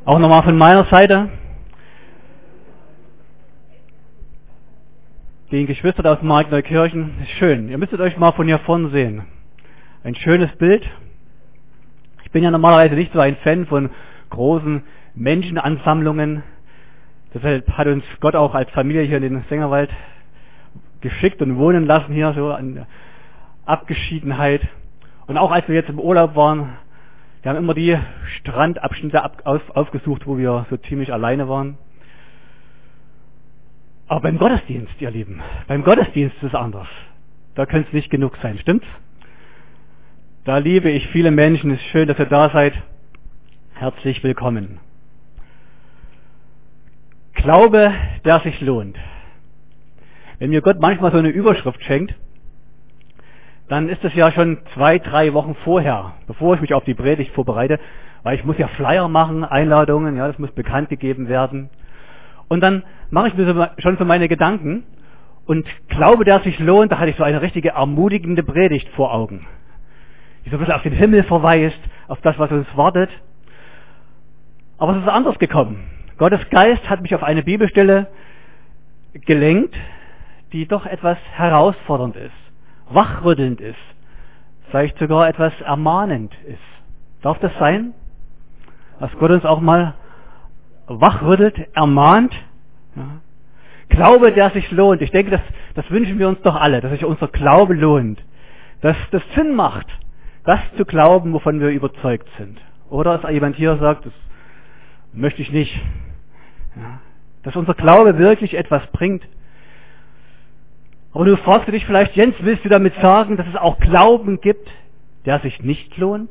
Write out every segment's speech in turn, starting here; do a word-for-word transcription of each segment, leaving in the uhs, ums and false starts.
Auch nochmal von meiner Seite den Geschwistern aus Markneukirchen. Ist schön. Ihr müsstet euch mal von hier vorne sehen. Ein schönes Bild. Ich bin ja normalerweise nicht so ein Fan von großen Menschenansammlungen. Deshalb hat uns Gott auch als Familie hier in den Sängerwald geschickt und wohnen lassen hier so an Abgeschiedenheit. Und auch als wir jetzt im Urlaub waren, wir haben immer die Strandabschnitte ab, auf, aufgesucht, wo wir so ziemlich alleine waren. Aber beim Gottesdienst, ihr Lieben, beim Gottesdienst ist es anders. Da könnte es nicht genug sein, stimmt's? Da liebe ich viele Menschen. Es ist schön, dass ihr da seid. Herzlich willkommen. Glaube, der sich lohnt. Wenn mir Gott manchmal so eine Überschrift schenkt, dann ist es ja schon zwei, drei Wochen vorher, bevor ich mich auf die Predigt vorbereite, weil ich muss ja Flyer machen, Einladungen, ja, das muss bekannt gegeben werden. Und dann mache ich mir so, schon so meine Gedanken und Glaube, der sich lohnt, da hatte ich so eine richtige ermutigende Predigt vor Augen, die so ein bisschen auf den Himmel verweist, auf das, was uns wartet. Aber es ist anders gekommen. Gottes Geist hat mich auf eine Bibelstelle gelenkt, die doch etwas herausfordernd ist, wachrüttelnd ist, vielleicht sogar etwas ermahnend ist. Darf das sein? Dass Gott uns auch mal wachrüttelt, ermahnt? Ja. Glaube, der sich lohnt. Ich denke, das, das wünschen wir uns doch alle, dass sich unser Glaube lohnt. Dass das Sinn macht, das zu glauben, wovon wir überzeugt sind. Oder dass jemand hier sagt, das möchte ich nicht. Ja. Dass unser Glaube wirklich etwas bringt. Aber du fragst dich vielleicht, Jens, willst du damit sagen, dass es auch Glauben gibt, der sich nicht lohnt?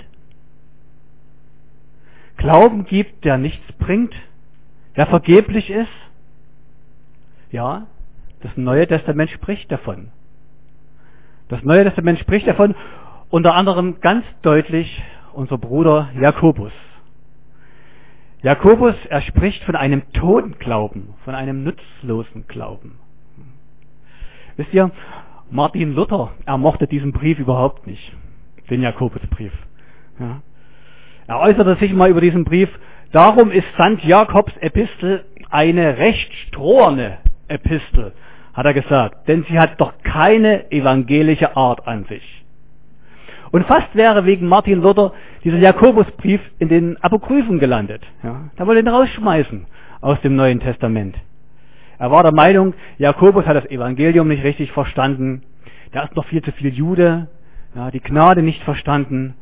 Glauben gibt, der nichts bringt, der vergeblich ist? Ja, das Neue Testament spricht davon. Das Neue Testament spricht davon, unter anderem ganz deutlich unser Bruder Jakobus. Jakobus, er spricht von einem toten Glauben, von einem nutzlosen Glauben. Wisst ihr, Martin Luther, er mochte diesen Brief überhaupt nicht, den Jakobusbrief. Ja. Er äußerte sich mal über diesen Brief, darum ist Sankt Jakobs Epistel eine recht stroherne Epistel, hat er gesagt, denn sie hat doch keine evangelische Art an sich. Und fast wäre wegen Martin Luther dieser Jakobusbrief in den Apokryphen gelandet. Ja. Da wollte ihn rausschmeißen aus dem Neuen Testament. Er war der Meinung, Jakobus hat das Evangelium nicht richtig verstanden, da ist noch viel zu viel Jude, ja, die Gnade nicht verstanden.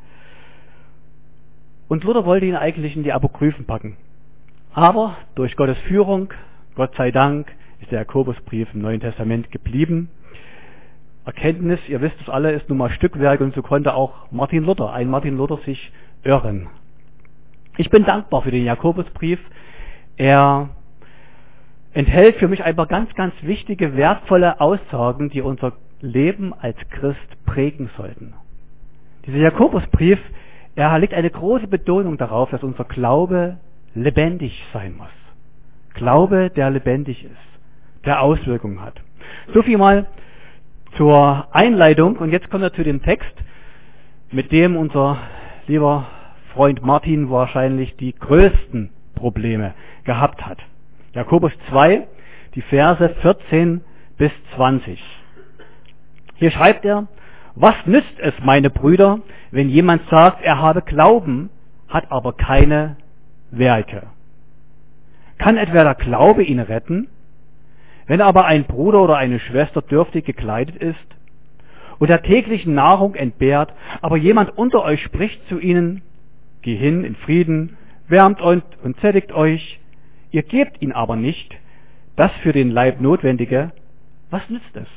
Und Luther wollte ihn eigentlich in die Apokryphen packen. Aber durch Gottes Führung, Gott sei Dank, ist der Jakobusbrief im Neuen Testament geblieben. Erkenntnis, ihr wisst es alle, ist nun mal Stückwerk und so konnte auch Martin Luther, ein Martin Luther, sich irren. Ich bin dankbar für den Jakobusbrief. Er enthält für mich einfach ganz, ganz wichtige, wertvolle Aussagen, die unser Leben als Christ prägen sollten. Dieser Jakobusbrief, er legt eine große Betonung darauf, dass unser Glaube lebendig sein muss. Glaube, der lebendig ist, der Auswirkungen hat. So viel mal zur Einleitung und jetzt kommen wir zu dem Text, mit dem unser lieber Freund Martin wahrscheinlich die größten Probleme gehabt hat. Jakobus zwei, die Verse vierzehn bis zwanzig. Hier schreibt er, was nützt es, meine Brüder, wenn jemand sagt, er habe Glauben, hat aber keine Werke? Kann etwa der Glaube ihn retten? Wenn aber ein Bruder oder eine Schwester dürftig gekleidet ist und der täglichen Nahrung entbehrt, aber jemand unter euch spricht zu ihnen, geh hin in Frieden, wärmt und, und sättigt euch, ihr gebt ihn aber nicht, das für den Leib Notwendige, was nützt es?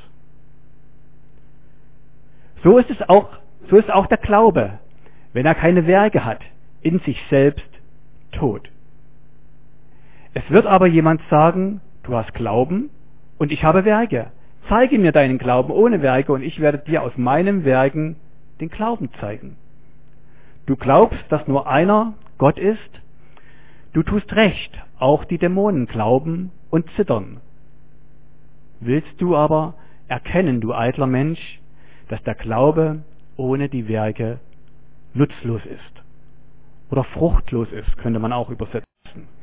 So ist es auch, so ist auch der Glaube, wenn er keine Werke hat, in sich selbst tot. Es wird aber jemand sagen, du hast Glauben und ich habe Werke. Zeige mir deinen Glauben ohne Werke und ich werde dir aus meinen Werken den Glauben zeigen. Du glaubst, dass nur einer Gott ist? Du tust recht, auch die Dämonen glauben und zittern. Willst du aber erkennen, du eitler Mensch, dass der Glaube ohne die Werke nutzlos ist? Oder fruchtlos ist, könnte man auch übersetzen.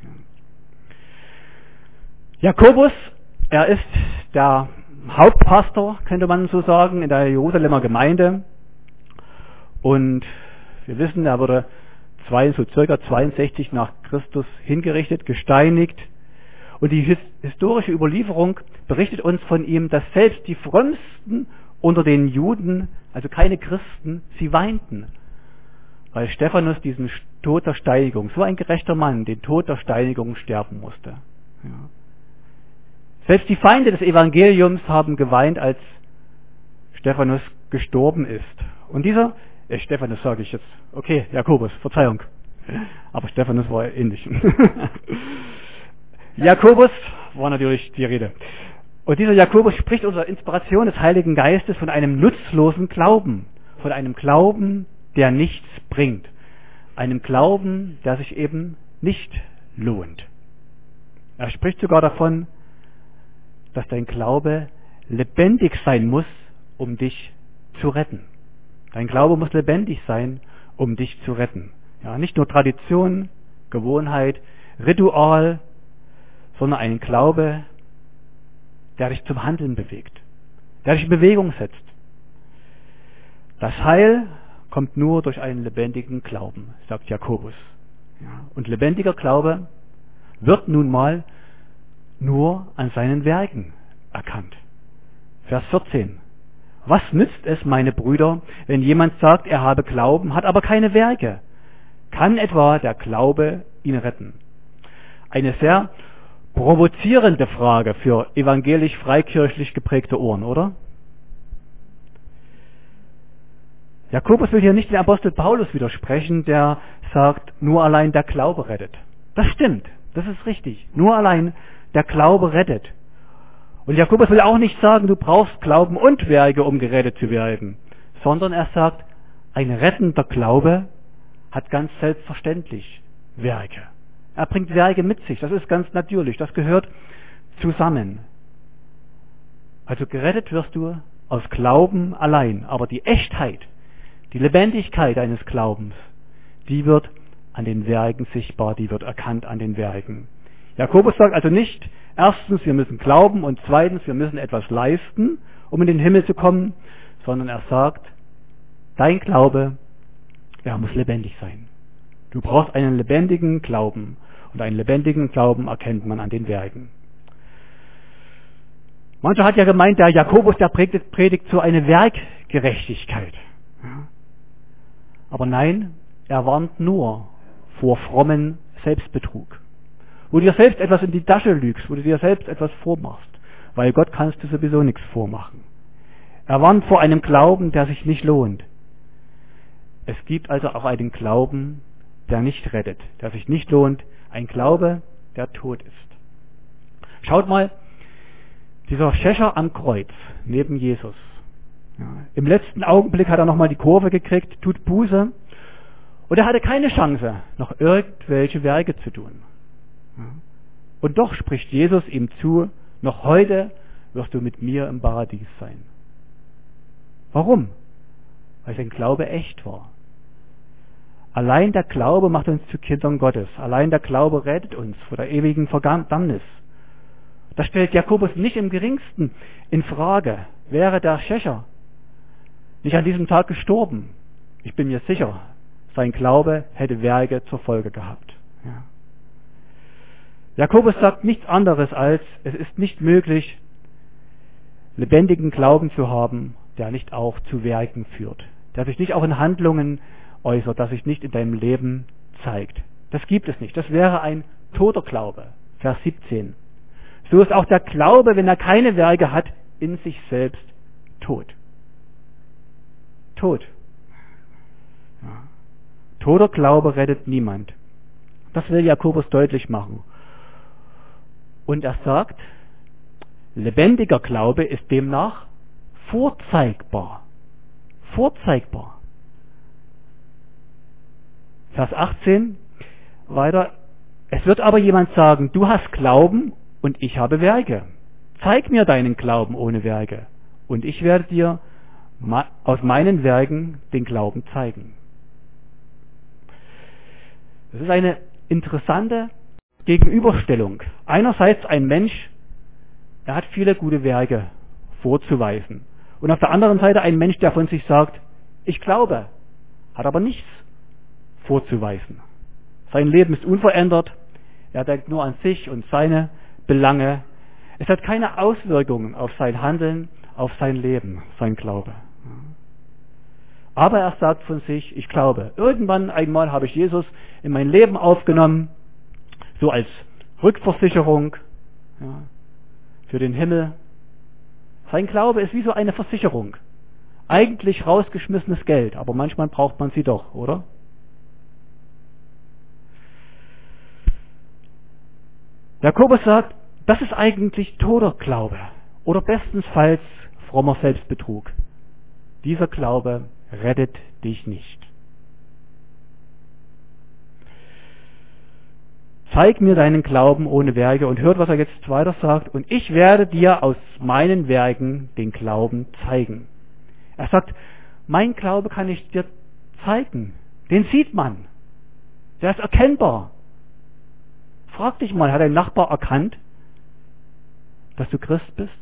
Jakobus, er ist der Hauptpastor, könnte man so sagen, in der Jerusalemer Gemeinde. Und wir wissen, er wurde zwei, so circa zweiundsechzig nach Christus hingerichtet, gesteinigt. Und die his- historische Überlieferung berichtet uns von ihm, dass selbst die frömmsten unter den Juden, also keine Christen, sie weinten, weil Stephanus diesen Tod der Steinigung, so ein gerechter Mann, den Tod der Steinigung sterben musste. Ja. Selbst die Feinde des Evangeliums haben geweint, als Stephanus gestorben ist. Und dieser, äh, Stephanus sage ich jetzt, okay, Jakobus, Verzeihung, aber Stephanus war ähnlich. Jakobus war natürlich die Rede. Und dieser Jakobus spricht unter Inspiration des Heiligen Geistes von einem nutzlosen Glauben, von einem Glauben, der nichts bringt, einem Glauben, der sich eben nicht lohnt. Er spricht sogar davon, dass dein Glaube lebendig sein muss, um dich zu retten. Dein Glaube muss lebendig sein, um dich zu retten. Ja, nicht nur Tradition, Gewohnheit, Ritual, sondern ein Glaube, der dich zum Handeln bewegt, der dich in Bewegung setzt. Das Heil kommt nur durch einen lebendigen Glauben, sagt Jakobus. Ja, und lebendiger Glaube wird nun mal nur an seinen Werken erkannt. Vers vierzehn. Was nützt es, meine Brüder, wenn jemand sagt, er habe Glauben, hat aber keine Werke? Kann etwa der Glaube ihn retten? Eine sehr provozierende Frage für evangelisch-freikirchlich geprägte Ohren, oder? Jakobus will hier nicht den Apostel Paulus widersprechen, der sagt, nur allein der Glaube rettet. Das stimmt, das ist richtig. Nur allein der Glaube rettet. Und Jakobus will auch nicht sagen, du brauchst Glauben und Werke, um gerettet zu werden, sondern er sagt, ein rettender Glaube hat ganz selbstverständlich Werke. Er bringt Werke mit sich, das ist ganz natürlich, das gehört zusammen. Also gerettet wirst du aus Glauben allein, aber die Echtheit, die Lebendigkeit deines Glaubens, die wird an den Werken sichtbar, die wird erkannt an den Werken. Jakobus sagt also nicht, erstens, wir müssen glauben und zweitens, wir müssen etwas leisten, um in den Himmel zu kommen, sondern er sagt, dein Glaube, er muss lebendig sein. Du brauchst einen lebendigen Glauben und einen lebendigen Glauben erkennt man an den Werken. Mancher hat ja gemeint, der Jakobus, der predigt, predigt so eine Werkgerechtigkeit. Aber nein, er warnt nur vor frommen Selbstbetrug. Wo du dir selbst etwas in die Tasche lügst, wo du dir selbst etwas vormachst, weil Gott kannst du sowieso nichts vormachen. Er warnt vor einem Glauben, der sich nicht lohnt. Es gibt also auch einen Glauben, der nicht rettet, der sich nicht lohnt, ein Glaube, der tot ist. Schaut mal, dieser Schächer am Kreuz, neben Jesus. Ja, im letzten Augenblick hat er nochmal die Kurve gekriegt, tut Buße, und er hatte keine Chance, noch irgendwelche Werke zu tun. Ja, und doch spricht Jesus ihm zu, noch heute wirst du mit mir im Paradies sein. Warum? Weil sein Glaube echt war. Allein der Glaube macht uns zu Kindern Gottes. Allein der Glaube rettet uns vor der ewigen Verdammnis. Das stellt Jakobus nicht im geringsten in Frage. Wäre der Schächer nicht an diesem Tag gestorben, ich bin mir sicher, sein Glaube hätte Werke zur Folge gehabt. Ja. Jakobus sagt nichts anderes als, es ist nicht möglich, lebendigen Glauben zu haben, der nicht auch zu Werken führt, der sich nicht auch in Handlungen äußert, der sich nicht in deinem Leben zeigt. Das gibt es nicht. Das wäre ein toter Glaube. Vers siebzehn. So ist auch der Glaube, wenn er keine Werke hat, in sich selbst tot. Tot. Ja. Toter Glaube rettet niemand. Das will Jakobus deutlich machen. Und er sagt, lebendiger Glaube ist demnach vorzeigbar. Vorzeigbar. Vers achtzehn, weiter, es wird aber jemand sagen, du hast Glauben und ich habe Werke. Zeig mir deinen Glauben ohne Werke und ich werde dir aus meinen Werken den Glauben zeigen. Das ist eine interessante Gegenüberstellung. Einerseits ein Mensch, er hat viele gute Werke vorzuweisen. Und auf der anderen Seite ein Mensch, der von sich sagt, ich glaube, hat aber nichts vorzuweisen. Sein Leben ist unverändert, er denkt nur an sich und seine Belange. Es hat keine Auswirkungen auf sein Handeln, auf sein Leben, sein Glaube. Aber er sagt von sich, ich glaube. Irgendwann einmal habe ich Jesus in mein Leben aufgenommen, so als Rückversicherung, ja, für den Himmel. Sein Glaube ist wie so eine Versicherung. Eigentlich rausgeschmissenes Geld, aber manchmal braucht man sie doch, oder? Jakobus sagt, das ist eigentlich toter Glaube oder bestenfalls frommer Selbstbetrug. Dieser Glaube rettet dich nicht. Zeig mir deinen Glauben ohne Werke und hört, was er jetzt weiter sagt. Und ich werde dir aus meinen Werken den Glauben zeigen. Er sagt, mein Glaube kann ich dir zeigen. Den sieht man. Der ist erkennbar. Frag dich mal, hat dein Nachbar erkannt, dass du Christ bist?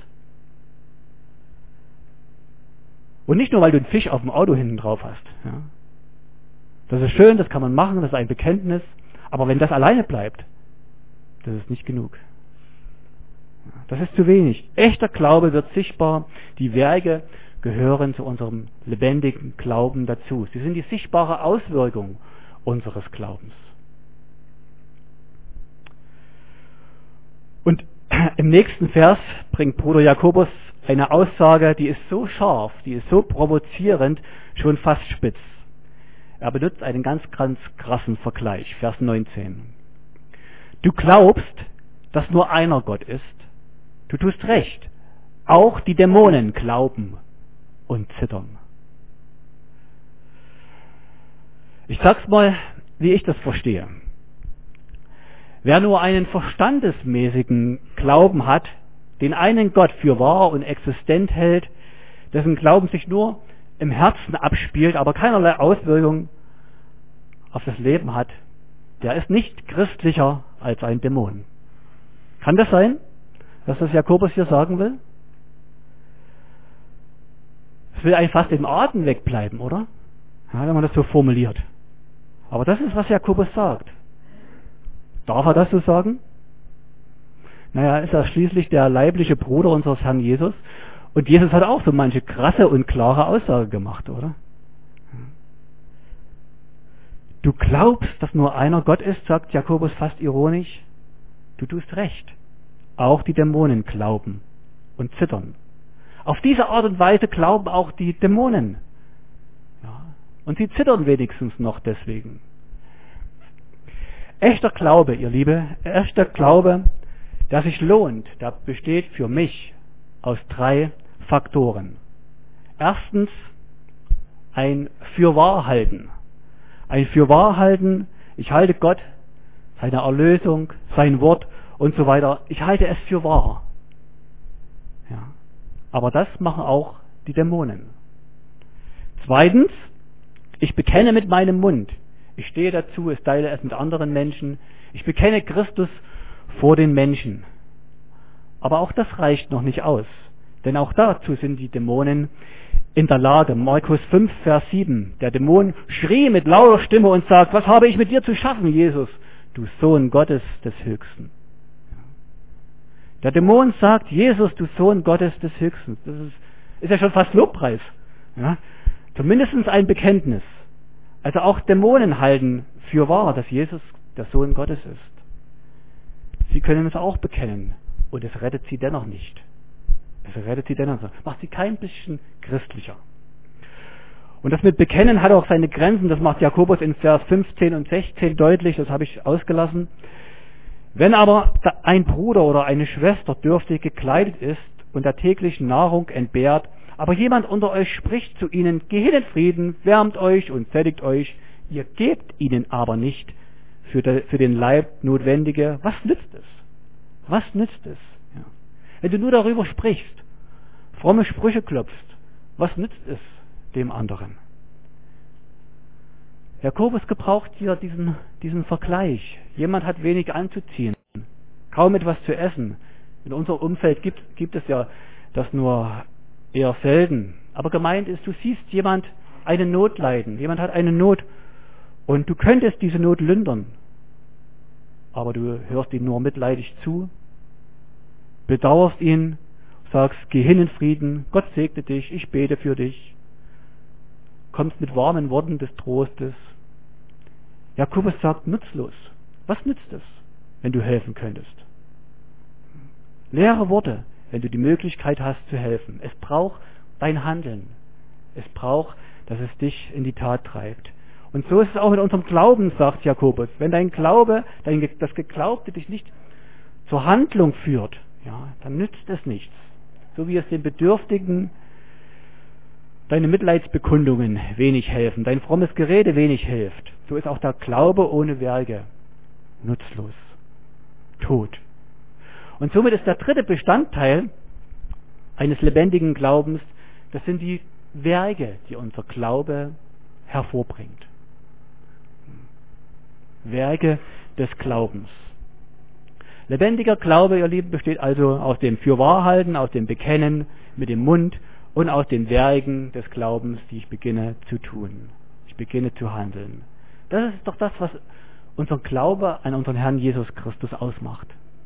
Und nicht nur, weil du einen Fisch auf dem Auto hinten drauf hast. Ja. Das ist schön, das kann man machen, das ist ein Bekenntnis. Aber wenn das alleine bleibt, das ist nicht genug. Das ist zu wenig. Echter Glaube wird sichtbar. Die Werke gehören zu unserem lebendigen Glauben dazu. Sie sind die sichtbare Auswirkung unseres Glaubens. Und im nächsten Vers bringt Bruder Jakobus eine Aussage, die ist so scharf, die ist so provozierend, schon fast spitz. Er benutzt einen ganz, ganz krassen Vergleich. Vers neunzehn. Du glaubst, dass nur einer Gott ist. Du tust recht. Auch die Dämonen glauben und zittern. Ich sag's mal, wie ich das verstehe. Wer nur einen verstandesmäßigen Glauben hat, den einen Gott für wahr und existent hält, dessen Glauben sich nur im Herzen abspielt, aber keinerlei Auswirkung auf das Leben hat, der ist nicht christlicher als ein Dämon. Kann das sein, dass das Jakobus hier sagen will? Es will eigentlich fast im Atem wegbleiben, oder? Ja, wenn man das so formuliert. Aber das ist, was Jakobus sagt. Darf er das so sagen? Naja, ist er schließlich der leibliche Bruder unseres Herrn Jesus. Und Jesus hat auch so manche krasse und klare Aussage gemacht, oder? Du glaubst, dass nur einer Gott ist, sagt Jakobus fast ironisch. Du tust recht. Auch die Dämonen glauben und zittern. Auf diese Art und Weise glauben auch die Dämonen. Ja, und sie zittern wenigstens noch deswegen. Echter Glaube, ihr Liebe, echter Glaube, der sich lohnt, der besteht für mich aus drei Faktoren. Erstens ein Fürwahrhalten. Ein Fürwahrhalten, ich halte Gott, seine Erlösung, sein Wort und so weiter, ich halte es für wahr. Ja. Aber das machen auch die Dämonen. Zweitens, ich bekenne mit meinem Mund. Ich stehe dazu, ich teile es mit anderen Menschen. Ich bekenne Christus vor den Menschen. Aber auch das reicht noch nicht aus. Denn auch dazu sind die Dämonen in der Lage. Markus fünf, Vers sieben. Der Dämon schrie mit lauter Stimme und sagt, was habe ich mit dir zu schaffen, Jesus, du Sohn Gottes des Höchsten. Der Dämon sagt, Jesus, du Sohn Gottes des Höchsten. Das ist, ist ja schon fast Lobpreis. Ja? Zumindest ein Bekenntnis. Also auch Dämonen halten für wahr, dass Jesus der Sohn Gottes ist. Sie können es auch bekennen. Und es rettet sie dennoch nicht. Es rettet sie dennoch nicht. Macht sie kein bisschen christlicher. Und das mit Bekennen hat auch seine Grenzen. Das macht Jakobus in Vers fünfzehn und sechzehn deutlich. Das habe ich ausgelassen. Wenn aber ein Bruder oder eine Schwester dürftig gekleidet ist und der täglichen Nahrung entbehrt, aber jemand unter euch spricht zu ihnen, geht in Frieden, wärmt euch und sättigt euch, ihr gebt ihnen aber nicht für, de, für den Leib Notwendige, was nützt es? Was nützt es? Ja. Wenn du nur darüber sprichst, fromme Sprüche klopfst, was nützt es dem anderen? Jakobus gebraucht hier diesen, diesen Vergleich. Jemand hat wenig anzuziehen, kaum etwas zu essen. In unserem Umfeld gibt, gibt es ja das nur eher selten. Aber gemeint ist, du siehst jemand eine Not leiden. Jemand hat eine Not und du könntest diese Not lindern. Aber du hörst ihm nur mitleidig zu, bedauerst ihn, sagst, geh hin in Frieden, Gott segne dich, ich bete für dich. Kommst mit warmen Worten des Trostes. Jakobus sagt, nutzlos. Was nützt es, wenn du helfen könntest? Leere Worte, wenn du die Möglichkeit hast zu helfen. Es braucht dein Handeln. Es braucht, dass es dich in die Tat treibt. Und so ist es auch mit unserem Glauben, sagt Jakobus. Wenn dein Glaube, dein, das Geglaubte dich nicht zur Handlung führt, ja, dann nützt es nichts. So wie es den Bedürftigen deine Mitleidsbekundungen wenig helfen, dein frommes Gerede wenig hilft, so ist auch der Glaube ohne Werke nutzlos, tot. Und somit ist der dritte Bestandteil eines lebendigen Glaubens, das sind die Werke, die unser Glaube hervorbringt. Werke des Glaubens. Lebendiger Glaube, ihr Lieben, besteht also aus dem Fürwahrhalten, aus dem Bekennen mit dem Mund und aus den Werken des Glaubens, die ich beginne zu tun. Ich beginne zu handeln. Das ist doch das, was unser Glaube an unseren Herrn Jesus Christus ausmacht.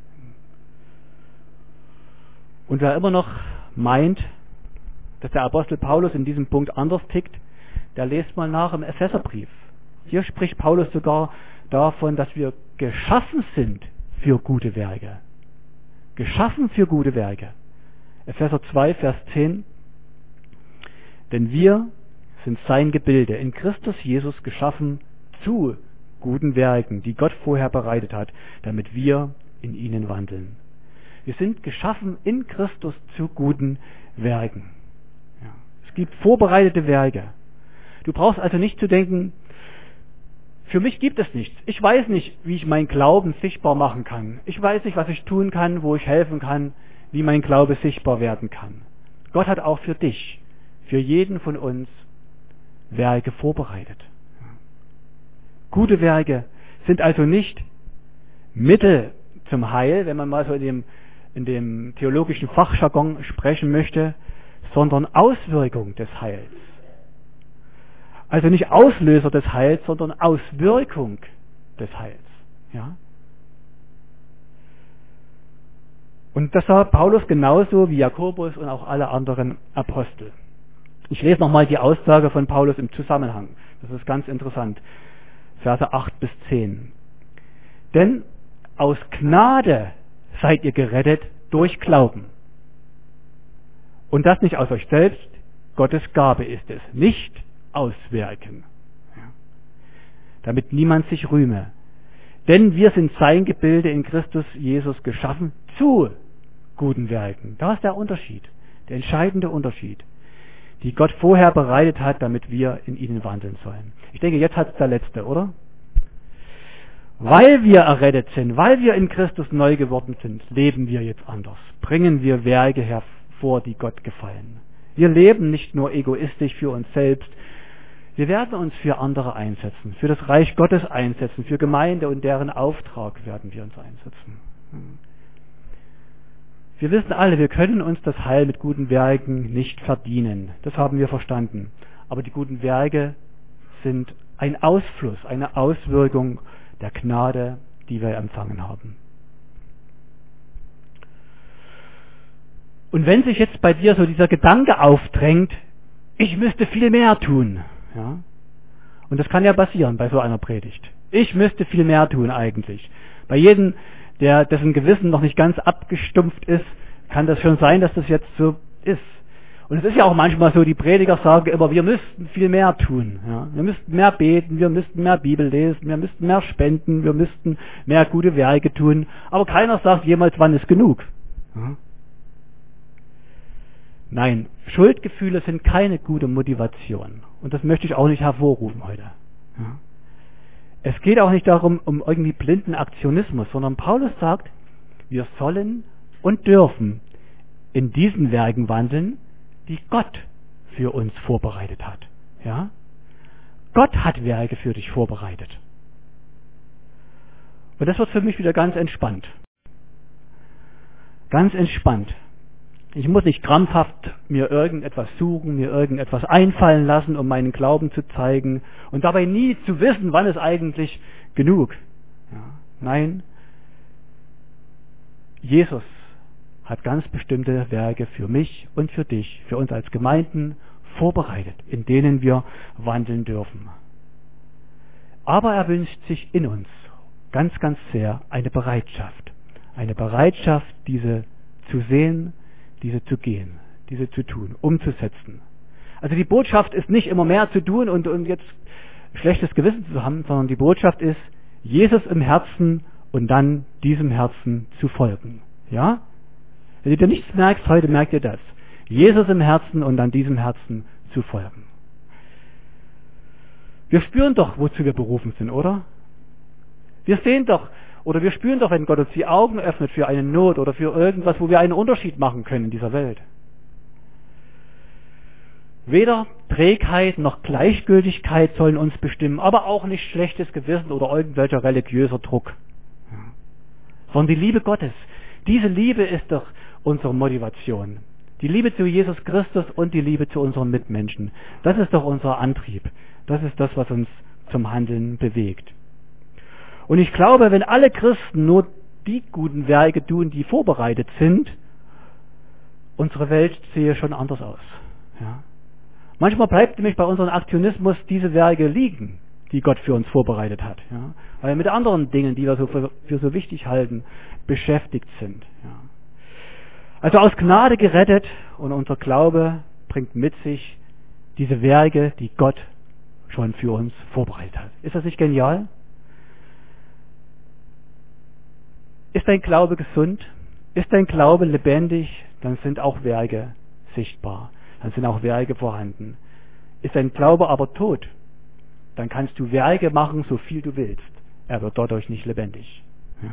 Und wer immer noch meint, dass der Apostel Paulus in diesem Punkt anders tickt, der lest mal nach im Epheserbrief. Hier spricht Paulus sogar davon, dass wir geschaffen sind für gute Werke. Geschaffen für gute Werke. Epheser zwei, Vers zehn. Denn wir sind sein Gebilde, in Christus Jesus geschaffen zu guten Werken, die Gott vorher bereitet hat, damit wir in ihnen wandeln. Wir sind geschaffen in Christus zu guten Werken. Ja. Es gibt vorbereitete Werke. Du brauchst also nicht zu denken, für mich gibt es nichts. Ich weiß nicht, wie ich meinen Glauben sichtbar machen kann. Ich weiß nicht, was ich tun kann, wo ich helfen kann, wie mein Glaube sichtbar werden kann. Gott hat auch für dich, für jeden von uns Werke vorbereitet. Gute Werke sind also nicht Mittel zum Heil, wenn man mal so in dem, in dem theologischen Fachjargon sprechen möchte, sondern Auswirkung des Heils. Also nicht Auslöser des Heils, sondern Auswirkung des Heils. Ja? Und das sagt Paulus genauso wie Jakobus und auch alle anderen Apostel. Ich lese nochmal die Aussage von Paulus im Zusammenhang. Das ist ganz interessant. Verse acht bis zehn. Denn aus Gnade seid ihr gerettet durch Glauben. Und das nicht aus euch selbst, Gottes Gabe ist es, nicht aus Werken, ja, damit niemand sich rühme. Denn wir sind sein Gebilde in Christus Jesus geschaffen zu guten Werken. Da ist der Unterschied, der entscheidende Unterschied, die Gott vorher bereitet hat, damit wir in ihnen wandeln sollen. Ich denke, jetzt hat es der Letzte, oder? Weil wir errettet sind, weil wir in Christus neu geworden sind, leben wir jetzt anders. Bringen wir Werke hervor, die Gott gefallen. Wir leben nicht nur egoistisch für uns selbst, wir werden uns für andere einsetzen, für das Reich Gottes einsetzen, für Gemeinde und deren Auftrag werden wir uns einsetzen. Wir wissen alle, wir können uns das Heil mit guten Werken nicht verdienen. Das haben wir verstanden. Aber die guten Werke sind ein Ausfluss, eine Auswirkung der Gnade, die wir empfangen haben. Und wenn sich jetzt bei dir so dieser Gedanke aufdrängt, ich müsste viel mehr tun, ja, und das kann ja passieren bei so einer Predigt. Ich müsste viel mehr tun eigentlich. Bei jedem, der dessen Gewissen noch nicht ganz abgestumpft ist, kann das schon sein, dass das jetzt so ist. Und es ist ja auch manchmal so, die Prediger sagen immer, wir müssten viel mehr tun. Ja. Wir müssten mehr beten, wir müssten mehr Bibel lesen, wir müssten mehr spenden, wir müssten mehr gute Werke tun. Aber keiner sagt jemals, wann ist genug. Ja. Nein, Schuldgefühle sind keine gute Motivation. Und das möchte ich auch nicht hervorrufen heute. Ja. Es geht auch nicht darum, um irgendwie blinden Aktionismus, sondern Paulus sagt, wir sollen und dürfen in diesen Werken wandeln, die Gott für uns vorbereitet hat. Ja? Gott hat Werke für dich vorbereitet. Und das wird für mich wieder ganz entspannt. Ganz entspannt. Ich muss nicht krampfhaft mir irgendetwas suchen, mir irgendetwas einfallen lassen, um meinen Glauben zu zeigen und dabei nie zu wissen, wann ist eigentlich genug. Ja, nein, Jesus hat ganz bestimmte Werke für mich und für dich, für uns als Gemeinden vorbereitet, in denen wir wandeln dürfen. Aber er wünscht sich in uns ganz, ganz sehr eine Bereitschaft. Eine Bereitschaft, diese zu sehen, diese zu gehen, diese zu tun, umzusetzen. Also die Botschaft ist nicht immer mehr zu tun und, und jetzt schlechtes Gewissen zu haben, sondern die Botschaft ist, Jesus im Herzen und dann diesem Herzen zu folgen. Ja? Wenn du nichts merkst, heute merkt ihr das. Jesus im Herzen und dann diesem Herzen zu folgen. Wir spüren doch, wozu wir berufen sind, oder? Wir sehen doch, oder wir spüren doch, wenn Gott uns die Augen öffnet für eine Not oder für irgendwas, wo wir einen Unterschied machen können in dieser Welt. Weder Trägheit noch Gleichgültigkeit sollen uns bestimmen, aber auch nicht schlechtes Gewissen oder irgendwelcher religiöser Druck. Ja. Sondern die Liebe Gottes. Diese Liebe ist doch unsere Motivation. Die Liebe zu Jesus Christus und die Liebe zu unseren Mitmenschen. Das ist doch unser Antrieb. Das ist das, was uns zum Handeln bewegt. Und ich glaube, wenn alle Christen nur die guten Werke tun, die vorbereitet sind, unsere Welt sehe schon anders aus. Ja. Manchmal bleibt nämlich bei unserem Aktionismus diese Werke liegen, die Gott für uns vorbereitet hat. Ja. Weil wir mit anderen Dingen, die wir so für, für so wichtig halten, beschäftigt sind. Ja. Also aus Gnade gerettet und unser Glaube bringt mit sich diese Werke, die Gott schon für uns vorbereitet hat. Ist das nicht genial? Ist dein Glaube gesund? Ist dein Glaube lebendig? Dann sind auch Werke sichtbar. Dann sind auch Werke vorhanden. Ist dein Glaube aber tot? Dann kannst du Werke machen, so viel du willst. Er wird dadurch nicht lebendig. Ja.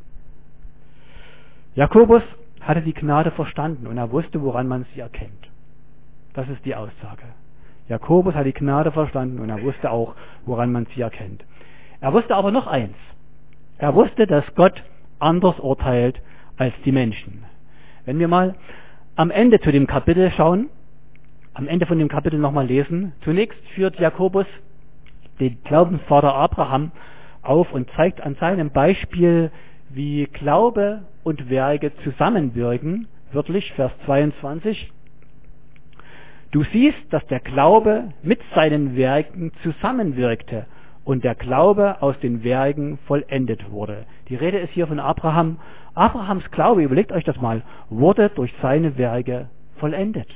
Jakobus hatte die Gnade verstanden und er wusste, woran man sie erkennt. Das ist die Aussage. Jakobus hat die Gnade verstanden und er wusste auch, woran man sie erkennt. Er wusste aber noch eins. Er wusste, dass Gott anders urteilt als die Menschen. Wenn wir mal am Ende zu dem Kapitel schauen, am Ende von dem Kapitel nochmal lesen, zunächst führt Jakobus den Glaubensvater Abraham auf und zeigt an seinem Beispiel, wie Glaube und Werke zusammenwirken, wörtlich Vers zweiundzwanzig. Du siehst, dass der Glaube mit seinen Werken zusammenwirkte und der Glaube aus den Werken vollendet wurde. Die Rede ist hier von Abraham. Abrahams Glaube, überlegt euch das mal, wurde durch seine Werke vollendet.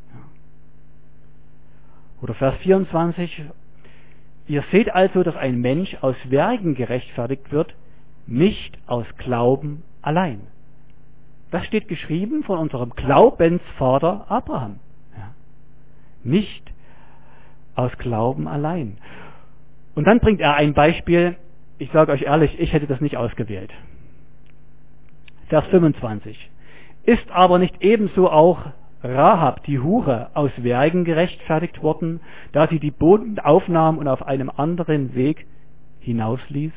Oder Vers vierundzwanzig. Ihr seht also, dass ein Mensch aus Werken gerechtfertigt wird, nicht aus Glauben allein. Das steht geschrieben von unserem Glaubensvater Abraham. Ja. Nicht aus Glauben allein. Und dann bringt er ein Beispiel, ich sage euch ehrlich, ich hätte das nicht ausgewählt. Vers fünfundzwanzig. Ist aber nicht ebenso auch Rahab, die Hure, aus Werken gerechtfertigt worden, da sie die Boten aufnahm und auf einem anderen Weg hinausließ?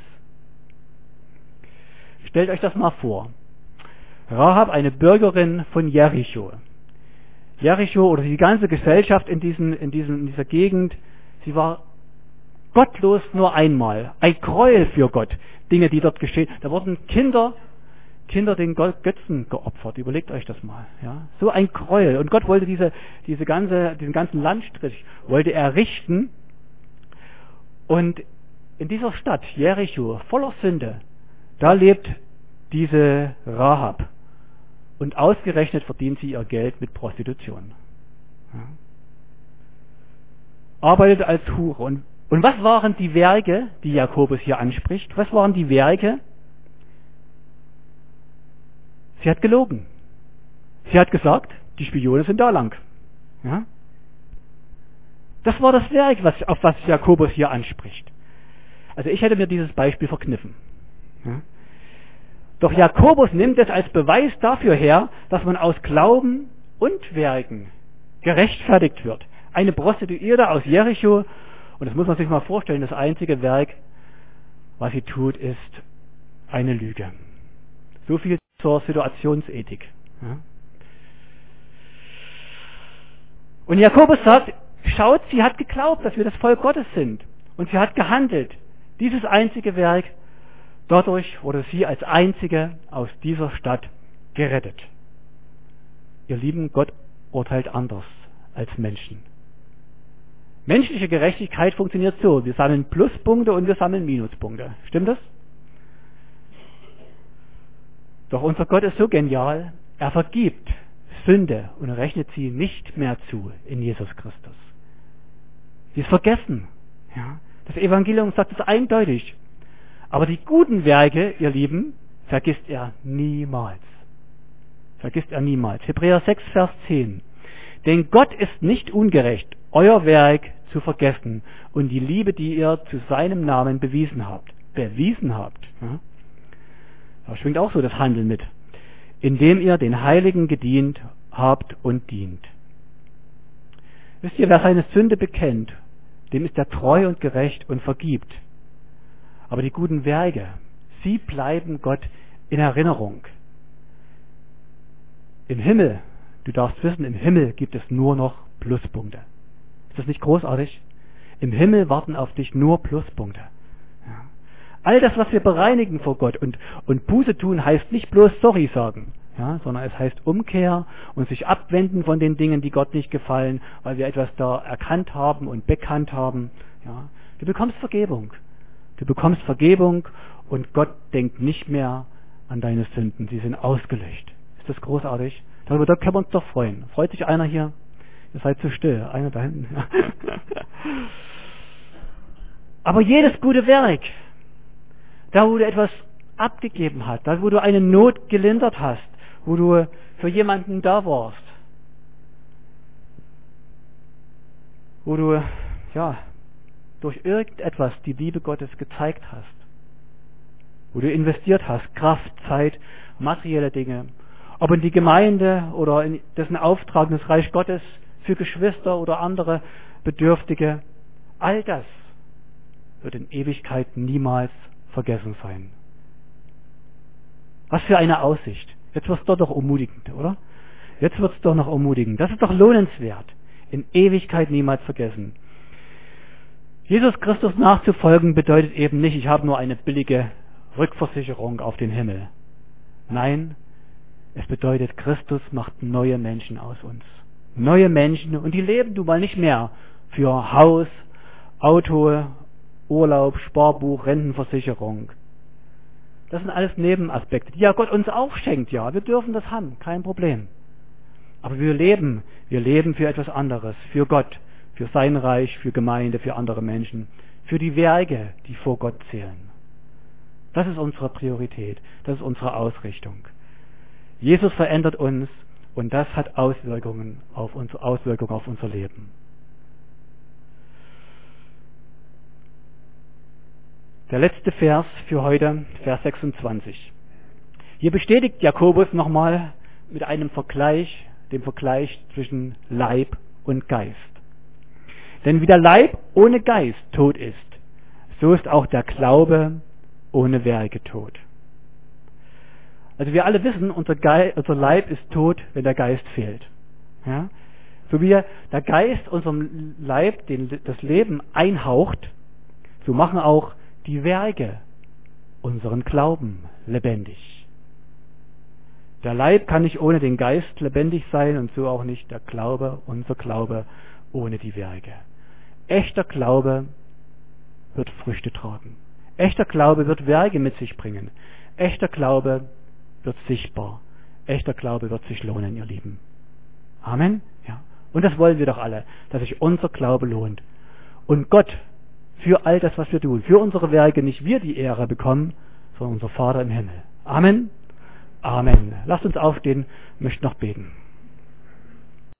Stellt euch das mal vor. Rahab, eine Bürgerin von Jericho. Jericho oder die ganze Gesellschaft in, diesen, in, diesen, in dieser Gegend, sie war gottlos nur einmal. Ein Gräuel für Gott. Dinge, die dort geschehen. Da wurden Kinder, Kinder den Götzen geopfert. Überlegt euch das mal. Ja? So ein Gräuel. Und Gott wollte diese, diese ganze, diesen ganzen Landstrich, wollte er richten. Und in dieser Stadt, Jericho, voller Sünde, da lebt diese Rahab. Und ausgerechnet verdient sie ihr Geld mit Prostitution. Ja. Arbeitet als Hure. Und, und was waren die Werke, die Jakobus hier anspricht? Was waren die Werke? Sie hat gelogen. Sie hat gesagt, die Spione sind da lang. Ja? Das war das Werk, was, auf was Jakobus hier anspricht. Also ich hätte mir dieses Beispiel verkniffen. Ja? Doch Jakobus nimmt es als Beweis dafür her, dass man aus Glauben und Werken gerechtfertigt wird. Eine Prostituierte aus Jericho, und das muss man sich mal vorstellen, das einzige Werk, was sie tut, ist eine Lüge. So viel zur Situationsethik. Ja. Und Jakobus sagt, schaut, sie hat geglaubt, dass wir das Volk Gottes sind. Und sie hat gehandelt. Dieses einzige Werk, dadurch wurde sie als einzige aus dieser Stadt gerettet. Ihr Lieben, Gott urteilt anders als Menschen. Menschliche Gerechtigkeit funktioniert so. Wir sammeln Pluspunkte und wir sammeln Minuspunkte. Stimmt das? Doch unser Gott ist so genial, er vergibt Sünde und rechnet sie nicht mehr zu in Jesus Christus. Sie ist vergessen. Ja? Das Evangelium sagt es eindeutig. Aber die guten Werke, ihr Lieben, vergisst er niemals. Vergisst er niemals. Hebräer sechs, Vers zehn. Denn Gott ist nicht ungerecht, euer Werk zu vergessen und die Liebe, die ihr zu seinem Namen bewiesen habt. Bewiesen habt. Ja? Da schwingt auch so das Handeln mit. Indem ihr den Heiligen gedient habt und dient. Wisst ihr, wer seine Sünde bekennt, dem ist er treu und gerecht und vergibt. Aber die guten Werke, sie bleiben Gott in Erinnerung. Im Himmel, du darfst wissen, im Himmel gibt es nur noch Pluspunkte. Ist das nicht großartig? Im Himmel warten auf dich nur Pluspunkte. Ja. All das, was wir bereinigen vor Gott und, und Buße tun, heißt nicht bloß Sorry sagen, ja, sondern es heißt Umkehr und sich abwenden von den Dingen, die Gott nicht gefallen, weil wir etwas da erkannt haben und bekannt haben. Ja. Du bekommst Vergebung. Du bekommst Vergebung und Gott denkt nicht mehr an deine Sünden. Sie sind ausgelöscht. Ist das großartig? Darüber da können wir uns doch freuen. Freut sich einer hier? Ihr seid zu still. Einer da hinten. Aber jedes gute Werk, da wo du etwas abgegeben hast, da wo du eine Not gelindert hast, wo du für jemanden da warst, wo du ja durch irgendetwas die Liebe Gottes gezeigt hast, wo du investiert hast, Kraft, Zeit, materielle Dinge, ob in die Gemeinde oder in dessen Auftrag des Reich Gottes für Geschwister oder andere Bedürftige, all das wird in Ewigkeit niemals vergessen sein. Was für eine Aussicht. Jetzt wird es doch noch ermutigend, oder? Jetzt wird es doch noch ermutigend. Das ist doch lohnenswert. In Ewigkeit niemals vergessen. Jesus Christus nachzufolgen bedeutet eben nicht, ich habe nur eine billige Rückversicherung auf den Himmel. Nein, es bedeutet, Christus macht neue Menschen aus uns. Neue Menschen, und die leben nun mal nicht mehr für Haus, Auto, Urlaub, Sparbuch, Rentenversicherung. Das sind alles Nebenaspekte, die ja Gott uns auch schenkt, ja. Wir dürfen das haben, kein Problem. Aber wir leben, wir leben für etwas anderes, für Gott, für sein Reich, für Gemeinde, für andere Menschen, für die Werke, die vor Gott zählen. Das ist unsere Priorität, das ist unsere Ausrichtung. Jesus verändert uns und das hat Auswirkungen auf uns, Auswirkungen auf unser Leben. Der letzte Vers für heute, Vers sechsundzwanzig. Hier bestätigt Jakobus nochmal mit einem Vergleich, dem Vergleich zwischen Leib und Geist. Denn wie der Leib ohne Geist tot ist, so ist auch der Glaube ohne Werke tot. Also wir alle wissen, unser, Geist, unser Leib ist tot, wenn der Geist fehlt. Ja? So wie der Geist unserem Leib den, das Leben einhaucht, so machen auch die Werke unseren Glauben lebendig. Der Leib kann nicht ohne den Geist lebendig sein und so auch nicht der Glaube, unser Glaube ohne die Werke. Echter Glaube wird Früchte tragen. Echter Glaube wird Werke mit sich bringen. Echter Glaube wird sichtbar. Echter Glaube wird sich lohnen, ihr Lieben. Amen? Ja. Und das wollen wir doch alle, dass sich unser Glaube lohnt. Und Gott für all das, was wir tun, für unsere Werke nicht wir die Ehre bekommen, sondern unser Vater im Himmel. Amen? Amen. Lasst uns aufstehen, möchten noch beten.